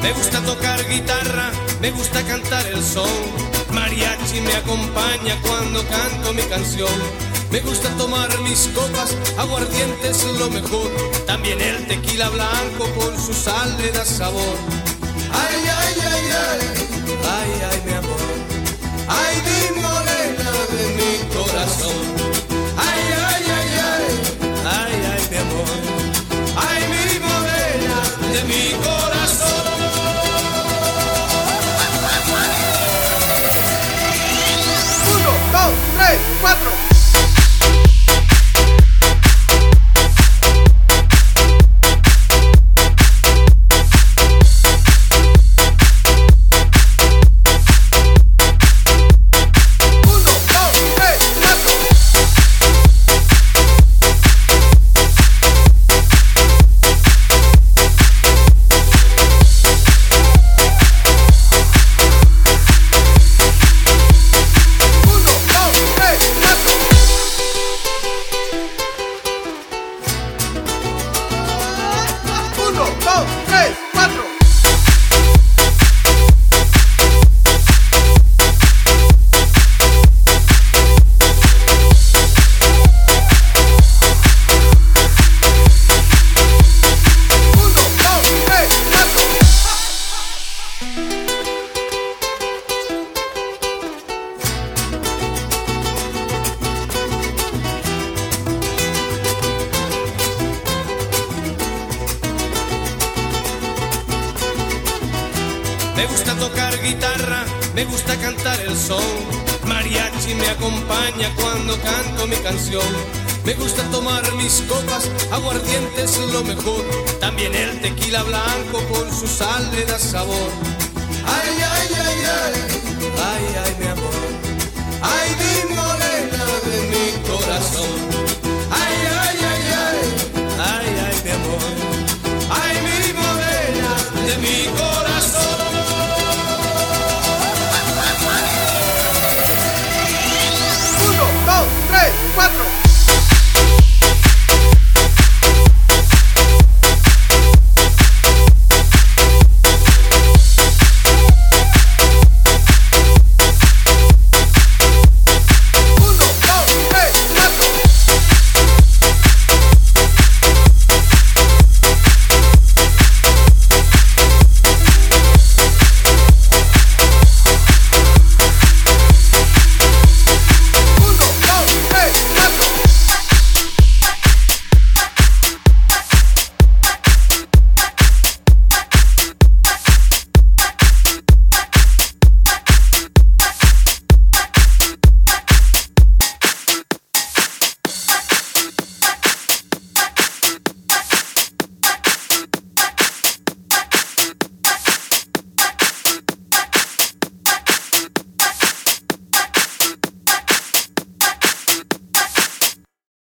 Me gusta tocar guitarra, me gusta cantar el son. Mariachi me acompaña cuando canto mi canción. Me gusta tomar mis copas, aguardiente es lo mejor. También el tequila blanco con su sal le da sabor. Ay, ay, ay, ay, ay, ay, mi amor. Ay, mi morena de mi corazón. Ay, ay, ay, ay, ay, ay, mi amor. Ay, mi morena de mi corazón. Uno, dos, tres, cuatro. Me gusta tocar guitarra, me gusta cantar el son. Mariachi me acompaña cuando canto mi canción. Me gusta tomar mis copas, aguardiente es lo mejor. También el tequila blanco con su sal le da sabor. Ay, ay, ay, ay, ay, ay, mi amor. Ay, mi morena de mi